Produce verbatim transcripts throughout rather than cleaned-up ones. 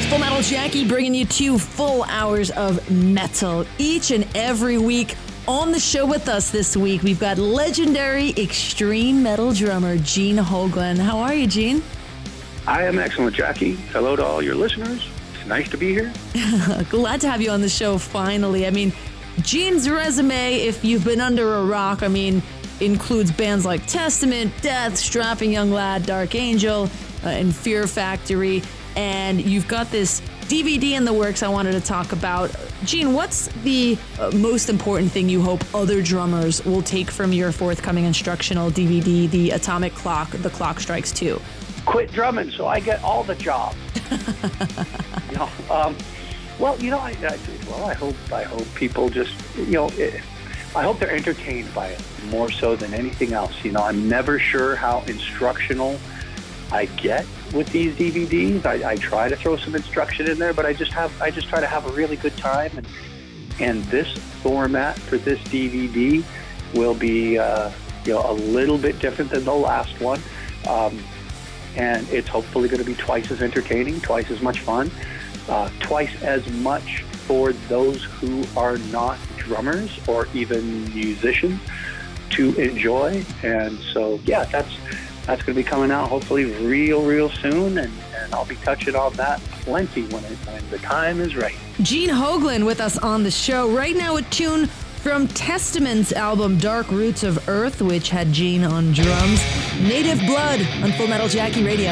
Full Metal Jackie bringing you two full hours of metal each and every week. On the show with us this week, we've got legendary extreme metal drummer Gene Hoglan. How are you, Gene? I am excellent, Jackie. Hello to all your listeners. It's nice to be here. Glad to have you on the show finally. I mean, Gene's resume, if you've been under a rock, I mean, includes bands like Testament, Death, Strapping Young Lad, Dark Angel, uh, and Fear Factory. And you've got this D V D in the works I wanted to talk about. Gene, what's the uh, most important thing you hope other drummers will take from your forthcoming instructional D V D, The Atomic Clock, The Clock Strikes Two? Quit drumming so I get all the jobs. you know, um, well, you know, I, I well, I hope I hope people just, you know, it, I hope they're entertained by it more so than anything else. You know, I'm never sure how instructional I get with these D V Ds. I, I try to throw some instruction in there, but I just have I just try to have a really good time. And and this format for this D V D will be uh, you know a little bit different than the last one, um, and it's hopefully going to be twice as entertaining, twice as much fun, uh, twice as much for those who are not drummers or even musicians to enjoy. And so yeah, that's. That's going to be coming out hopefully real, real soon, and, and I'll be touching on that plenty when, it, when the time is right. Gene Hoglan with us on the show. Right now, a tune from Testament's album Dark Roots of Earth, which had Gene on drums. Native Blood on Full Metal Jackie Radio.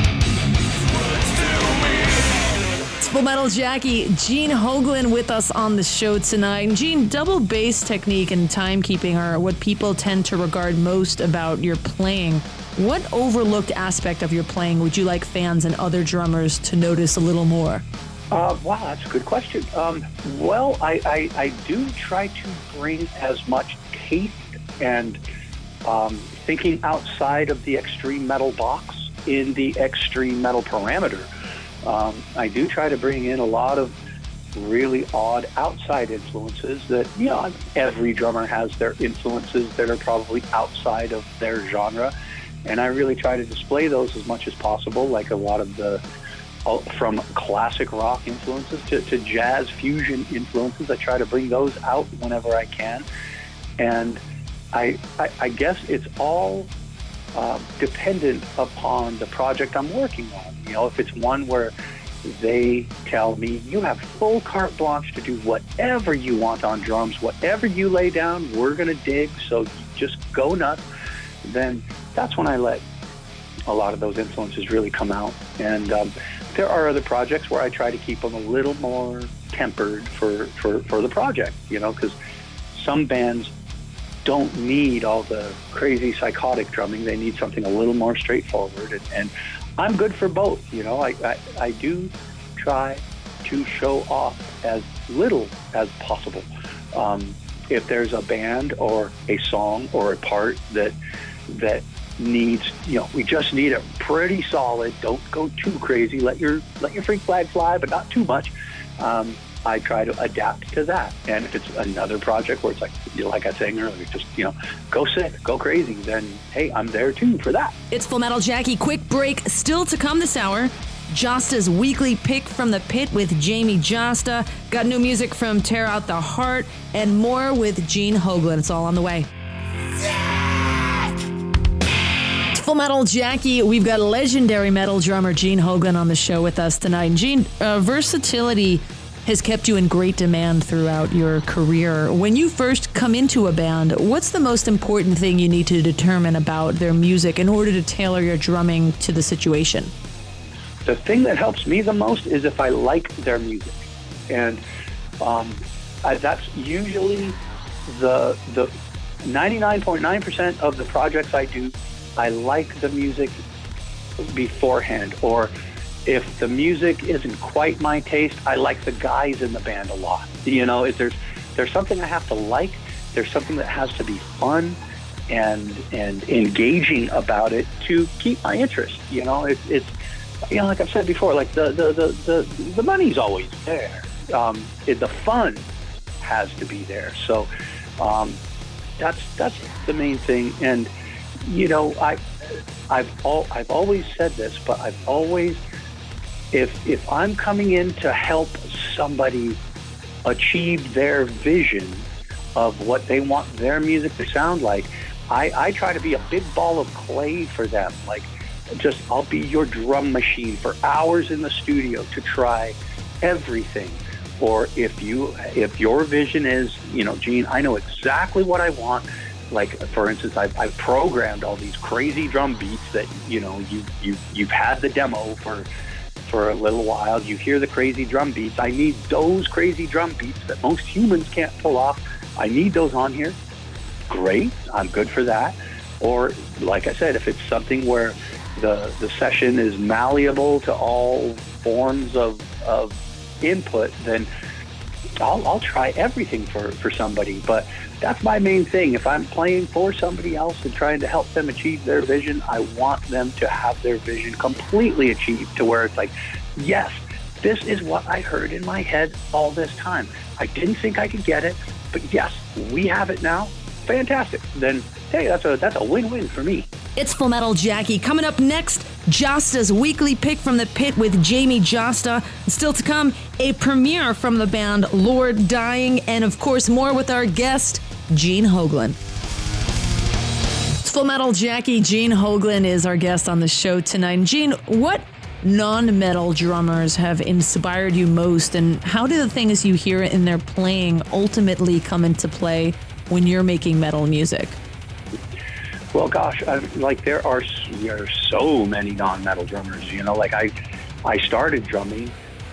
It's Full Metal Jackie. Gene Hoglan with us on the show tonight. Gene, double bass technique and timekeeping are what people tend to regard most about your playing. What overlooked aspect of your playing would you like fans and other drummers to notice a little more? Uh, wow, that's a good question. Um, well, I, I, I do try to bring as much taste and um, thinking outside of the extreme metal box in the extreme metal parameter. Um, I do try to bring in a lot of really odd outside influences that, you know, every drummer has their influences that are probably outside of their genre. And I really try to display those as much as possible, like a lot of the, from classic rock influences to, to jazz fusion influences. I try to bring those out whenever I can. And I, I, I guess it's all uh, dependent upon the project I'm working on. You know, if it's one where they tell me, you have full carte blanche to do whatever you want on drums, whatever you lay down, we're going to dig, so you just go nuts, then that's when I let a lot of those influences really come out. And um, there are other projects where I try to keep them a little more tempered for, for, for the project, you know, because some bands don't need all the crazy psychotic drumming. They need something a little more straightforward. And, and I'm good for both, you know. I, I, I do try to show off as little as possible. Um, if there's a band or a song or a part that that needs, you know, we just need it pretty solid. Don't go too crazy. Let your let your freak flag fly, but not too much. Um, I try to adapt to that. And if it's another project where it's like, you know, like I was saying earlier, just, you know, go sick, go crazy, then hey, I'm there too for that. It's Full Metal Jackie. Quick break still to come this hour. Josta's weekly pick from the pit with Jamie Josta. Got new music from Tear Out the Heart and more with Gene Hoglan. It's all on the way. Full Metal Jackie, we've got legendary metal drummer Gene Hoglan on the show with us tonight. And Gene, uh, versatility has kept you in great demand throughout your career. When you first come into a band, what's the most important thing you need to determine about their music in order to tailor your drumming to the situation? The thing that helps me the most is if I like their music. And um, I, that's usually the the ninety-nine point nine percent of the projects I do. I like the music beforehand, or if the music isn't quite my taste, I like the guys in the band a lot. You know, if there's there's something I have to like, there's something that has to be fun and and engaging about it to keep my interest. You know, it's it's you know, like I've said before, like the the the the, the money's always there. Um, it, the fun has to be there. So um, that's that's the main thing. And you know, I I've all I've always said this, but I've always if if I'm coming in to help somebody achieve their vision of what they want their music to sound like, I, I try to be a big ball of clay for them. Like, just I'll be your drum machine for hours in the studio to try everything. Or if you if your vision is, you know, Gene, I know exactly what I want. Like, for instance, I've, I've programmed all these crazy drum beats that, you know, you, you, you've had the demo for for a little while. You hear the crazy drum beats. I need those crazy drum beats that most humans can't pull off. I need those on here. Great, I'm good for that. Or, like I said, if it's something where the the session is malleable to all forms of, of input, then I'll, I'll try everything for, for somebody. But that's my main thing. If I'm playing for somebody else and trying to help them achieve their vision, I want them to have their vision completely achieved, to where it's like, yes, this is what I heard in my head all this time. I didn't think I could get it, but yes, we have it now. Fantastic. Then, hey, that's a that's a win-win for me. It's Full Metal Jackie. Coming up next, Jasta's weekly pick from the pit with Jamie Jasta. Still to come, a premiere from the band Lord Dying, and of course more with our guest, Gene Hoglan. It's Full Metal Jackie. Gene Hoglan is our guest on the show tonight. And Gene, what non-metal drummers have inspired you most, and how do the things you hear in their playing ultimately come into play when you're making metal music? Well, gosh, I, like there are there are so many non-metal drummers. You know, like I, I started drumming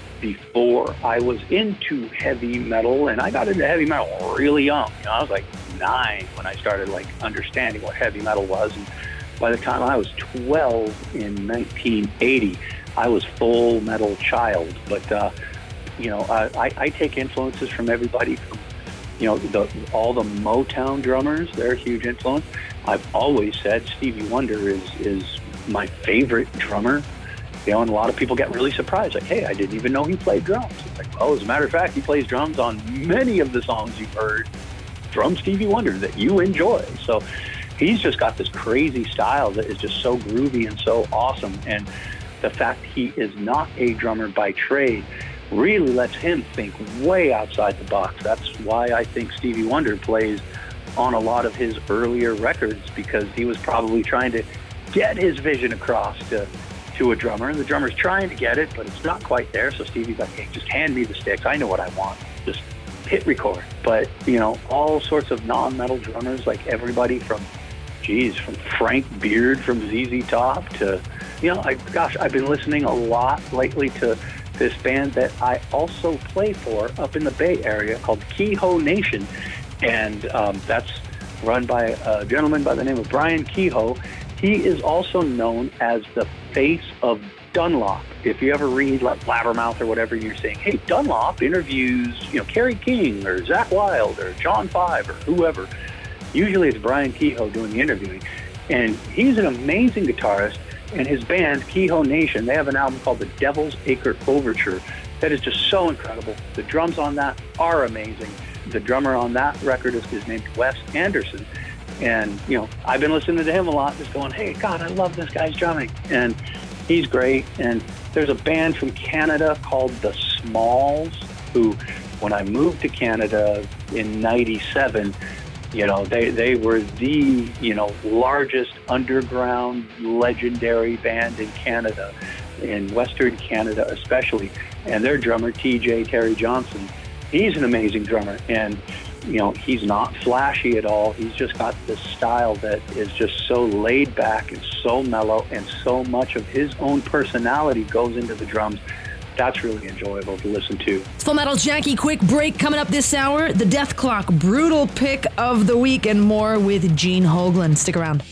before I was into heavy metal, and I got into heavy metal really young. You know, I was like nine when I started like understanding what heavy metal was, and by the time I was twelve in nineteen eighty, I was full metal child. But uh, you know, I, I take influences from everybody from, you know, the, all the Motown drummers. They're a huge influence. I've always said Stevie Wonder is is my favorite drummer. You know, and a lot of people get really surprised, like, hey, I didn't even know he played drums. It's like, well, as a matter of fact, he plays drums on many of the songs you've heard from Stevie Wonder that you enjoy. So he's just got this crazy style that is just so groovy and so awesome. And the fact he is not a drummer by trade really lets him think way outside the box. That's why I think Stevie Wonder plays on a lot of his earlier records, because he was probably trying to get his vision across to, to a drummer, and the drummer's trying to get it, but it's not quite there. So Stevie's like, hey, just hand me the sticks. I know what I want. Just hit record. But, you know, all sorts of non-metal drummers, like everybody from, geez, from Frank Beard from Z Z Top to, you know, I, gosh, I've been listening a lot lately to this band that I also play for up in the Bay Area called Kehoe Nation. And um, that's run by a gentleman by the name of Brian Kehoe. He is also known as the face of Dunlop. If you ever read like Blabbermouth or whatever, you're saying, hey, Dunlop interviews, you know, Kerry King or Zakk Wylde or John Five or whoever. Usually it's Brian Kehoe doing the interviewing. And he's an amazing guitarist. And his band, Kehoe Nation, they have an album called The Devil's Acre Overture that is just so incredible. The drums on that are amazing. The drummer on that record is, is named Wes Anderson. And, you know, I've been listening to him a lot, just going, hey, God, I love this guy's drumming. And he's great. And there's a band from Canada called The Smalls, who, when I moved to Canada in ninety-seven, you know, they, they were the, you know, largest underground legendary band in Canada, in Western Canada especially. And their drummer, T J Terry Johnson, he's an amazing drummer. And, you know, he's not flashy at all. He's just got this style that is just so laid back and so mellow, and so much of his own personality goes into the drums. That's really enjoyable to listen to. Full Metal Jackie, quick break coming up this hour. The Death Clock Brutal Pick of the Week and more with Gene Hoglan. Stick around.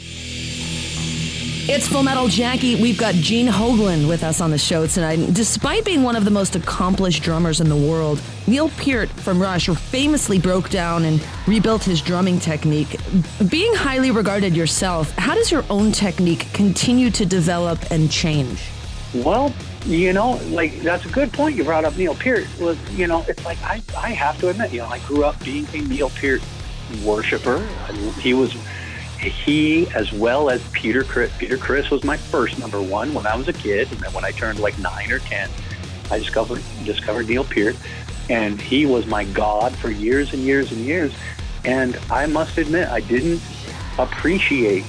It's Full Metal Jackie. We've got Gene Hoglan with us on the show tonight. Despite being one of the most accomplished drummers in the world, Neil Peart from Rush famously broke down and rebuilt his drumming technique. Being highly regarded yourself, how does your own technique continue to develop and change? Well, you know, like, that's a good point you brought up. Neil Peart was, you know, it's like, I, I have to admit, you know, I grew up being a Neil Peart worshiper. He was, he, as well as Peter Criss, Peter Criss was my first number one when I was a kid, and then when I turned like nine or ten, I discovered discovered Neil Peart, and he was my god for years and years and years. And I must admit, I didn't appreciate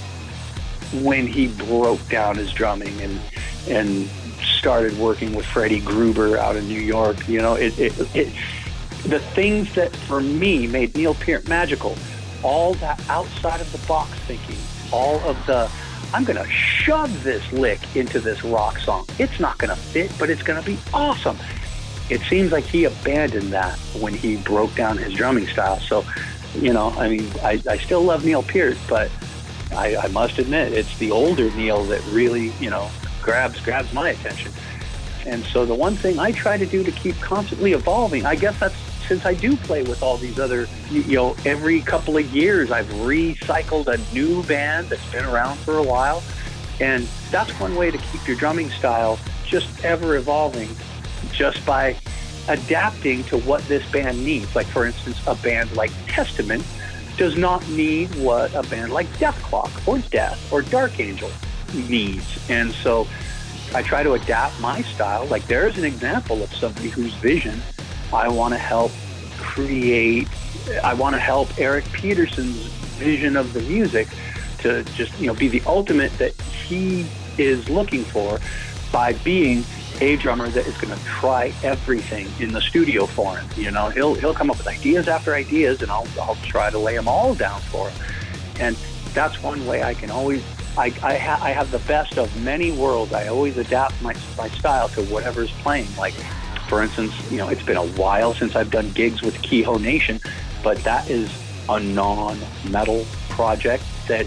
when he broke down his drumming and and started working with Freddie Gruber out in New York. You know, it, it, it the things that for me made Neil Peart magical, all that outside of the box thinking, all of the, I'm going to shove this lick into this rock song. It's not going to fit, but it's going to be awesome. It seems like he abandoned that when he broke down his drumming style. So, you know, I mean, I, I still love Neil Peart, but I, I must admit, it's the older Neil that really, you know, grabs grabs my attention. And so the one thing I try to do to keep constantly evolving, I guess that's since I do play with all these other, you know, every couple of years I've recycled a new band that's been around for a while. And that's one way to keep your drumming style just ever evolving, just by adapting to what this band needs. Like, for instance, a band like Testament does not need what a band like Dethklok or Death or Dark Angel needs. And so I try to adapt my style. Like, there's an example of somebody whose vision I want to help create. I want to help Eric Peterson's vision of the music to just, you know, be the ultimate that he is looking for by being a drummer that is going to try everything in the studio for him. You know, he'll he'll come up with ideas after ideas, and I'll I'll try to lay them all down for him. And that's one way I can always. I I, ha- I have the best of many worlds. I always adapt my my style to whatever's playing. Like, for instance, you know, it's been a while since I've done gigs with Keyhoe Nation, but that is a non-metal project that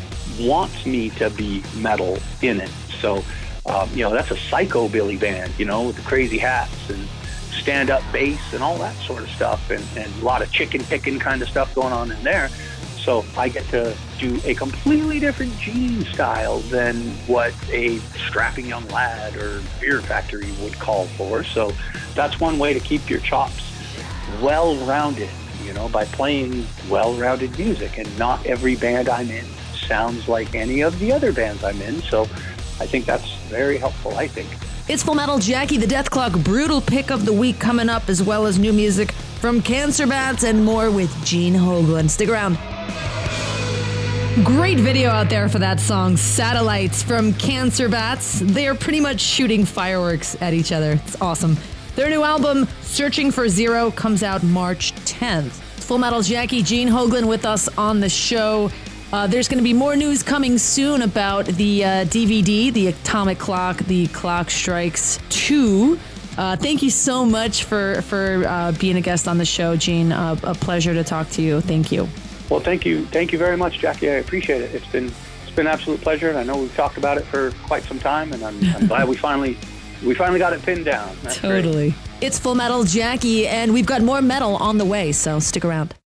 wants me to be metal in it. So, um, you know, that's a psychobilly band, you know, with the crazy hats and stand-up bass and all that sort of stuff, and, and a lot of chicken picking kind of stuff going on in there. So I get to do a completely different Gene style than what a strapping young lad or Fear Factory would call for. So that's one way to keep your chops well-rounded, you know, by playing well-rounded music. And not every band I'm in sounds like any of the other bands I'm in. So I think that's very helpful, I think. It's Full Metal Jackie, the Dethklok Brutal Pick of the Week coming up, as well as new music from Cancer Bats and more with Gene Hoglan. Stick around. Great video out there for that song, Satellites, from Cancer Bats. They are pretty much shooting fireworks at each other. It's awesome. Their new album, Searching for Zero, comes out March tenth. Full Metal Jackie, Gene Hoglan with us on the show. Uh, there's going to be more news coming soon about the uh, D V D, The Atomic Clock, The Clock Strikes two. Uh, thank you so much for, for uh, being a guest on the show, Gene. Uh, a pleasure to talk to you. Thank you. Well, thank you. Thank you very much, Jackie. I appreciate it. It's been it's been an absolute pleasure, and I know we've talked about it for quite some time, and I'm, I'm glad we finally we finally got it pinned down. That's totally. Great. It's Full Metal Jackie, and we've got more metal on the way, so stick around.